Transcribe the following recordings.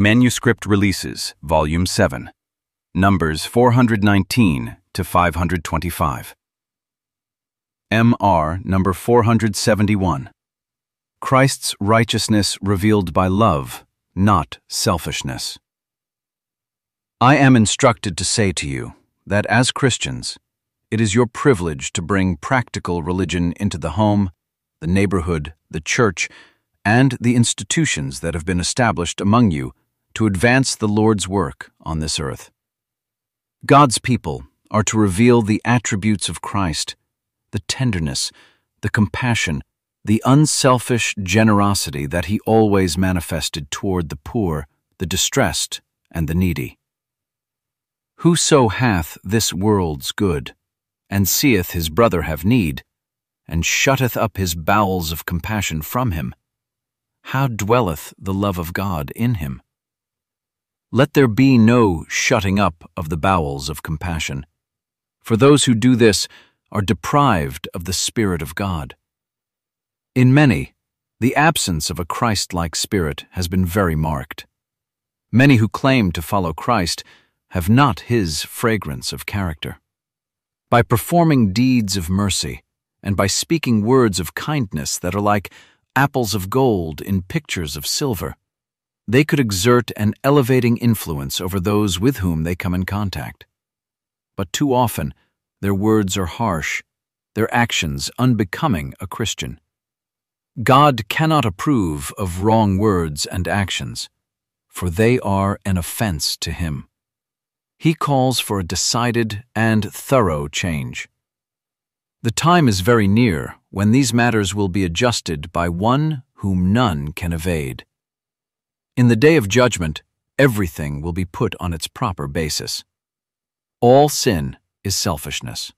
Manuscript Releases, Volume 7, Numbers 419 to 525. M.R. Number 471. Christ's righteousness revealed by love, not selfishness. I am instructed to say to you that as Christians, it is your privilege to bring practical religion into the home, the neighborhood, the church, and the institutions that have been established among you to advance the Lord's work on this earth. God's people are to reveal the attributes of Christ, the tenderness, the compassion, the unselfish generosity that he always manifested toward the poor, the distressed, and the needy. Whoso hath this world's good, and seeth his brother have need, and shutteth up his bowels of compassion from him, how dwelleth the love of God in him? Let there be no shutting up of the bowels of compassion, for those who do this are deprived of the Spirit of God. In many, the absence of a Christ-like spirit has been very marked. Many who claim to follow Christ have not his fragrance of character. By performing deeds of mercy, and by speaking words of kindness that are like apples of gold in pictures of silver, they could exert an elevating influence over those with whom they come in contact. But too often, their words are harsh, their actions unbecoming a Christian. God cannot approve of wrong words and actions, for they are an offense to him. He calls for a decided and thorough change. The time is very near when these matters will be adjusted by one whom none can evade. In the day of judgment, everything will be put on its proper basis. All sin is selfishness.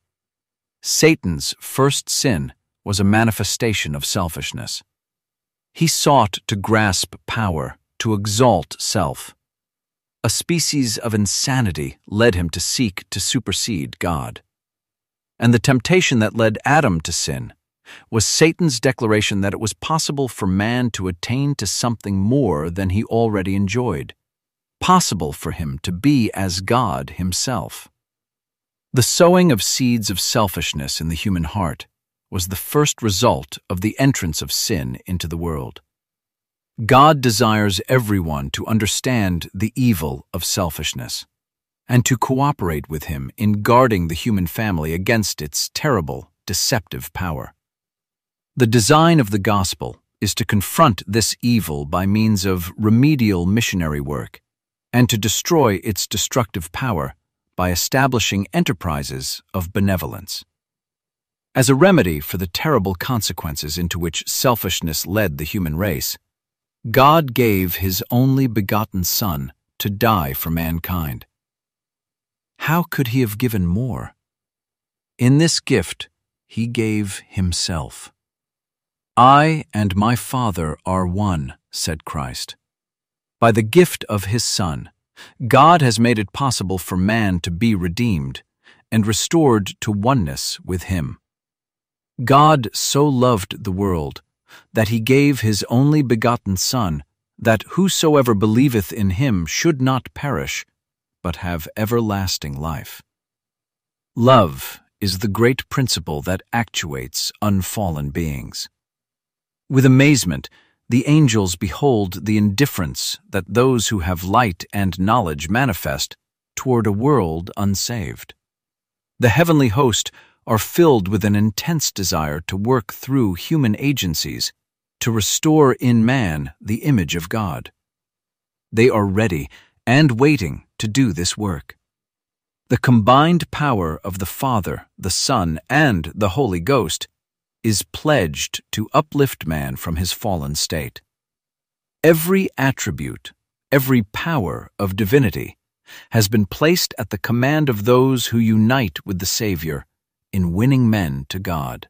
Satan's first sin was a manifestation of selfishness. He sought to grasp power, to exalt self. A species of insanity led him to seek to supersede God. And the temptation that led Adam to sin was Satan's declaration that it was possible for man to attain to something more than he already enjoyed, possible for him to be as God himself. The sowing of seeds of selfishness in the human heart was the first result of the entrance of sin into the world. God desires everyone to understand the evil of selfishness and to cooperate with him in guarding the human family against its terrible, deceptive power. The design of the gospel is to confront this evil by means of remedial missionary work and to destroy its destructive power by establishing enterprises of benevolence. As a remedy for the terrible consequences into which selfishness led the human race, God gave his only begotten Son to die for mankind. How could he have given more? In this gift, he gave himself. I and my Father are one, said Christ. By the gift of his Son, God has made it possible for man to be redeemed and restored to oneness with him. God so loved the world that he gave his only begotten Son, that whosoever believeth in him should not perish, but have everlasting life. Love is the great principle that actuates unfallen beings. With amazement, the angels behold the indifference that those who have light and knowledge manifest toward a world unsaved. The heavenly host are filled with an intense desire to work through human agencies to restore in man the image of God. They are ready and waiting to do this work. The combined power of the Father, the Son, and the Holy Ghost is pledged to uplift man from his fallen state. Every attribute, every power of divinity has been placed at the command of those who unite with the Savior in winning men to God.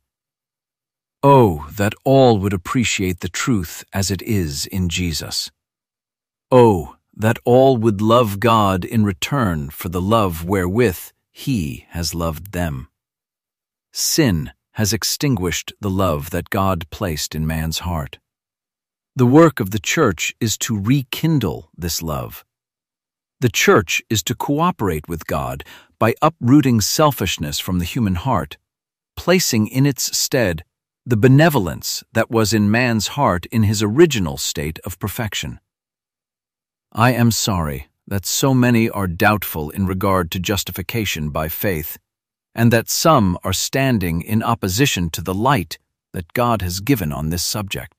Oh, that all would appreciate the truth as it is in Jesus. Oh, that all would love God in return for the love wherewith he has loved them. Sin has extinguished the love that God placed in man's heart. The work of the church is to rekindle this love. The church is to cooperate with God by uprooting selfishness from the human heart, placing in its stead the benevolence that was in man's heart in his original state of perfection. I am sorry that so many are doubtful in regard to justification by faith, and that some are standing in opposition to the light that God has given on this subject.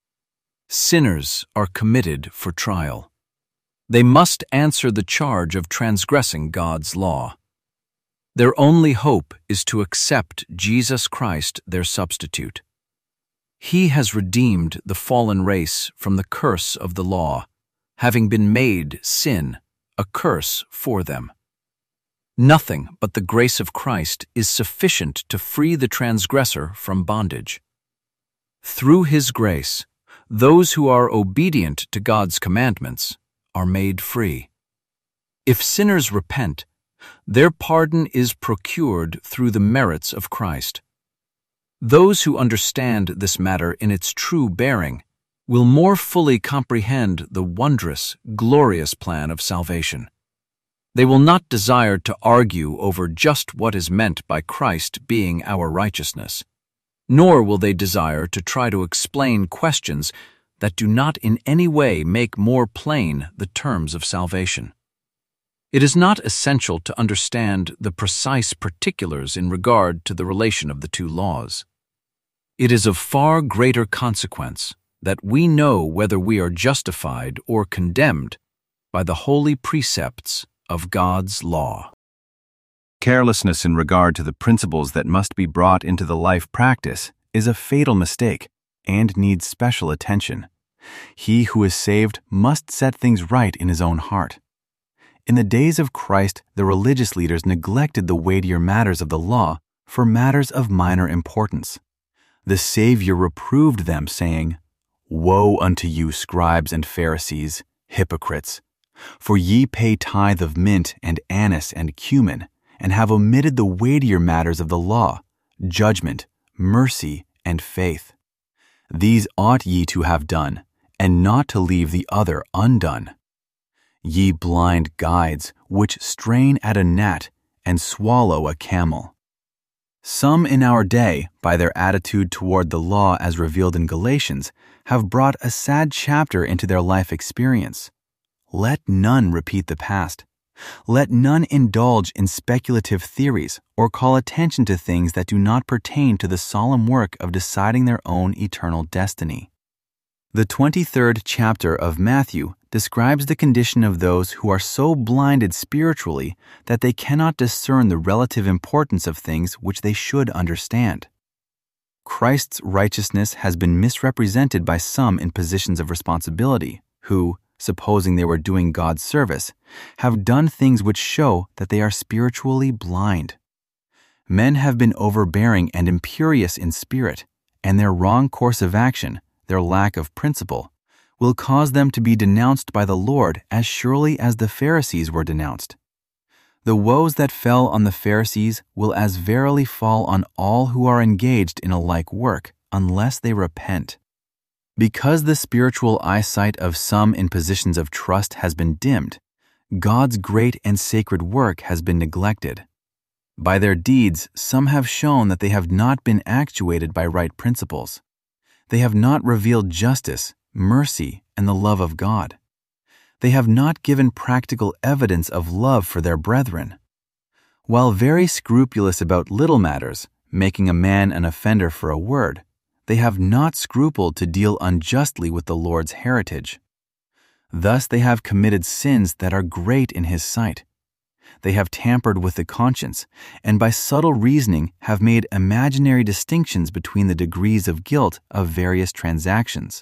Sinners are committed for trial. They must answer the charge of transgressing God's law. Their only hope is to accept Jesus Christ, their substitute. He has redeemed the fallen race from the curse of the law, having been made sin, a curse for them. Nothing but the grace of Christ is sufficient to free the transgressor from bondage. Through His grace, those who are obedient to God's commandments are made free. If sinners repent, their pardon is procured through the merits of Christ. Those who understand this matter in its true bearing will more fully comprehend the wondrous, glorious plan of salvation. They will not desire to argue over just what is meant by Christ being our righteousness, nor will they desire to try to explain questions that do not in any way make more plain the terms of salvation. It is not essential to understand the precise particulars in regard to the relation of the two laws. It is of far greater consequence that we know whether we are justified or condemned by the holy precepts of God's law. Carelessness in regard to the principles that must be brought into the life practice is a fatal mistake and needs special attention. He who is saved must set things right in his own heart. In the days of Christ, the religious leaders neglected the weightier matters of the law for matters of minor importance. The Savior reproved them, saying, "Woe unto you, scribes and Pharisees, hypocrites! For ye pay tithe of mint and anise and cumin, and have omitted the weightier matters of the law, judgment, mercy, and faith. These ought ye to have done, and not to leave the other undone. Ye blind guides, which strain at a gnat and swallow a camel." Some in our day, by their attitude toward the law as revealed in Galatians, have brought a sad chapter into their life experience. Let none repeat the past. Let none indulge in speculative theories or call attention to things that do not pertain to the solemn work of deciding their own eternal destiny. The 23rd chapter of Matthew describes the condition of those who are so blinded spiritually that they cannot discern the relative importance of things which they should understand. Christ's righteousness has been misrepresented by some in positions of responsibility who, supposing they were doing God's service, have done things which show that they are spiritually blind. Men have been overbearing and imperious in spirit, and their wrong course of action, their lack of principle, will cause them to be denounced by the Lord as surely as the Pharisees were denounced. The woes that fell on the Pharisees will as verily fall on all who are engaged in a like work, unless they repent. Because the spiritual eyesight of some in positions of trust has been dimmed, God's great and sacred work has been neglected. By their deeds, some have shown that they have not been actuated by right principles. They have not revealed justice, mercy, and the love of God. They have not given practical evidence of love for their brethren. While very scrupulous about little matters, making a man an offender for a word, they have not scrupled to deal unjustly with the Lord's heritage. Thus they have committed sins that are great in His sight. They have tampered with the conscience, and by subtle reasoning have made imaginary distinctions between the degrees of guilt of various transactions.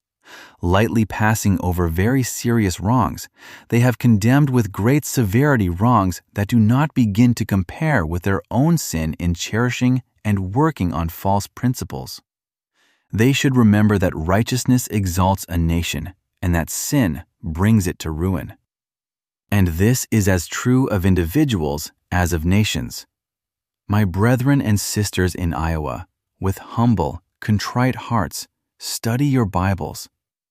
Lightly passing over very serious wrongs, they have condemned with great severity wrongs that do not begin to compare with their own sin in cherishing and working on false principles. They should remember that righteousness exalts a nation, and that sin brings it to ruin. And this is as true of individuals as of nations. My brethren and sisters in Iowa, with humble, contrite hearts, study your Bibles.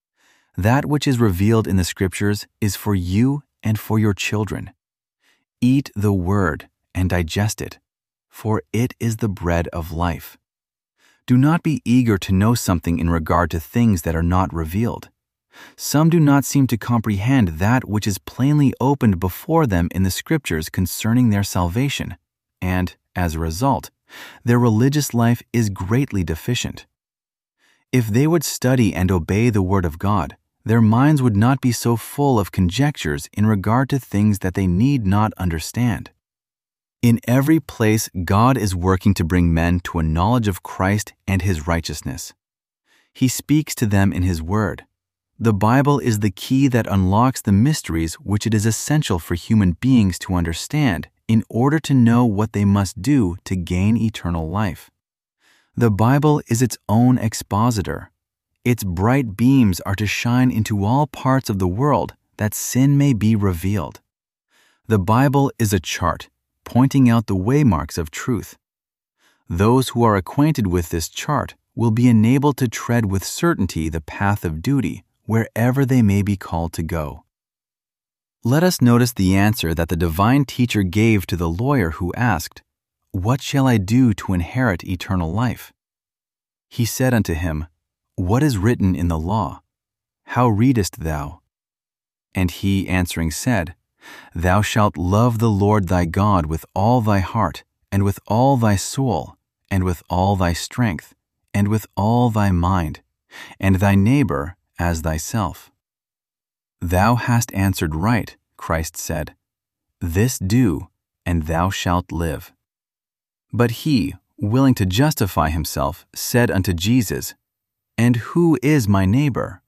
That which is revealed in the Scriptures is for you and for your children. Eat the Word and digest it, for it is the bread of life. Do not be eager to know something in regard to things that are not revealed. Some do not seem to comprehend that which is plainly opened before them in the Scriptures concerning their salvation, and, as a result, their religious life is greatly deficient. If they would study and obey the Word of God, their minds would not be so full of conjectures in regard to things that they need not understand. In every place, God is working to bring men to a knowledge of Christ and His righteousness. He speaks to them in His Word. The Bible is the key that unlocks the mysteries which it is essential for human beings to understand in order to know what they must do to gain eternal life. The Bible is its own expositor. Its bright beams are to shine into all parts of the world that sin may be revealed. The Bible is a chart pointing out the waymarks of truth. Those who are acquainted with this chart will be enabled to tread with certainty the path of duty wherever they may be called to go. Let us notice the answer that the divine teacher gave to the lawyer who asked, "What shall I do to inherit eternal life?" He said unto him, "What is written in the law? How readest thou?" And he answering said, "Thou shalt love the Lord thy God with all thy heart, and with all thy soul, and with all thy strength, and with all thy mind, and thy neighbor as thyself." "Thou hast answered right," Christ said. "This do, and thou shalt live." But he, willing to justify himself, said unto Jesus, "And who is my neighbor?"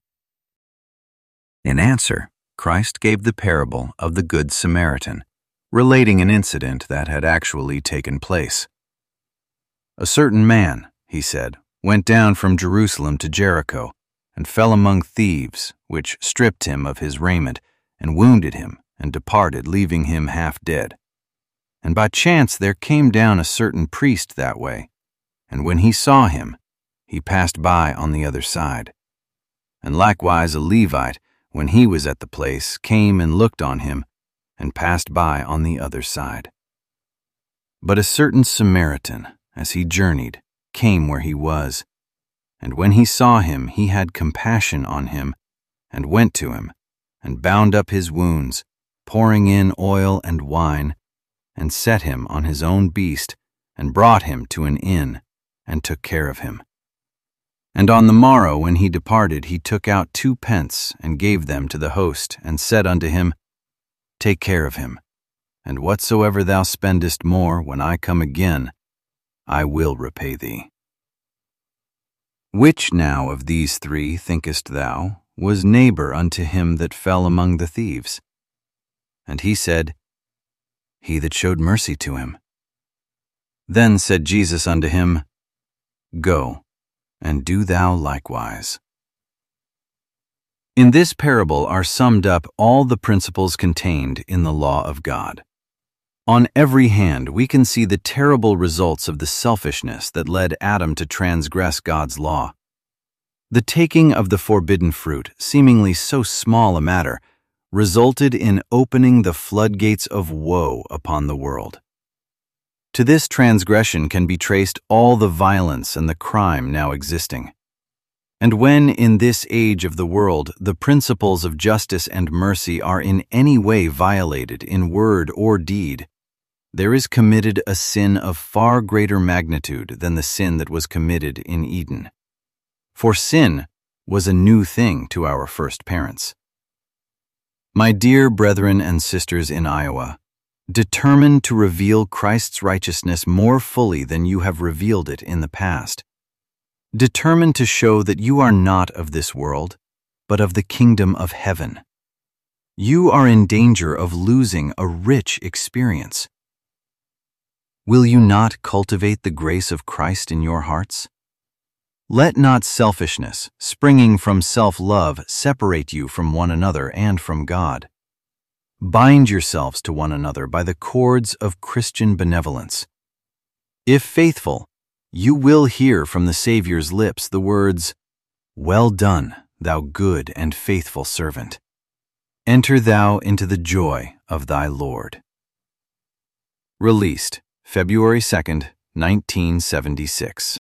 In answer, Christ gave the parable of the Good Samaritan, relating an incident that had actually taken place. "A certain man," he said, "went down from Jerusalem to Jericho, and fell among thieves, which stripped him of his raiment, and wounded him, and departed, leaving him half dead. And by chance there came down a certain priest that way, and when he saw him, he passed by on the other side. And likewise a Levite, when he was at the place, came and looked on him, and passed by on the other side. But a certain Samaritan, as he journeyed, came where he was, and when he saw him, he had compassion on him, and went to him, and bound up his wounds, pouring in oil and wine, and set him on his own beast, and brought him to an inn, and took care of him. And on the morrow when he departed, he took out 2 pence, and gave them to the host, and said unto him, Take care of him, and whatsoever thou spendest more, when I come again, I will repay thee. Which now of these 3, thinkest thou, was neighbor unto him that fell among the thieves? And he said, He that showed mercy to him. Then said Jesus unto him, Go, and do thou likewise. In this parable are summed up all the principles contained in the law of God. On every hand, we can see the terrible results of the selfishness that led Adam to transgress God's law. The taking of the forbidden fruit, seemingly so small a matter, resulted in opening the floodgates of woe upon the world. To this transgression can be traced all the violence and the crime now existing. And when in this age of the world the principles of justice and mercy are in any way violated in word or deed, there is committed a sin of far greater magnitude than the sin that was committed in Eden. For sin was a new thing to our first parents. My dear brethren and sisters in Iowa, determine to reveal Christ's righteousness more fully than you have revealed it in the past. Determine to show that you are not of this world, but of the kingdom of heaven. You are in danger of losing a rich experience. Will you not cultivate the grace of Christ in your hearts? Let not selfishness, springing from self-love, separate you from one another and from God. Bind yourselves to one another by the cords of Christian benevolence. If faithful, you will hear from the Savior's lips the words, Well done, thou good and faithful servant. Enter thou into the joy of thy Lord. Released February 2nd, 1976.